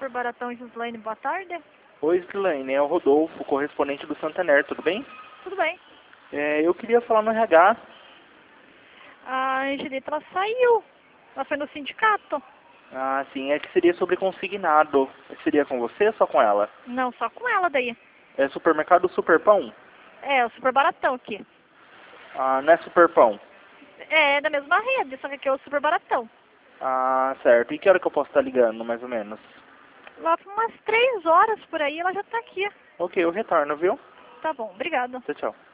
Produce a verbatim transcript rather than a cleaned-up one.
Super Baratão, Gislaine, boa tarde. Oi, Gislaine, é o Rodolfo, correspondente do Santander, tudo bem? Tudo bem. É, eu queria falar no R H. A Angelita, ela saiu. Ela foi no sindicato. Ah, sim, é que seria sobre consignado. Seria com você ou só com ela? Não, só com ela daí. É supermercado Superpão? É, o Super Baratão aqui. Ah, não é Superpão? É, da mesma rede, só que aqui é o Super Baratão. Ah, certo. E que hora que eu posso estar ligando, mais ou menos? Lá por umas três horas por aí, ela já tá aqui. Ok, eu retorno, viu? Tá bom, obrigada. Tchau, tchau.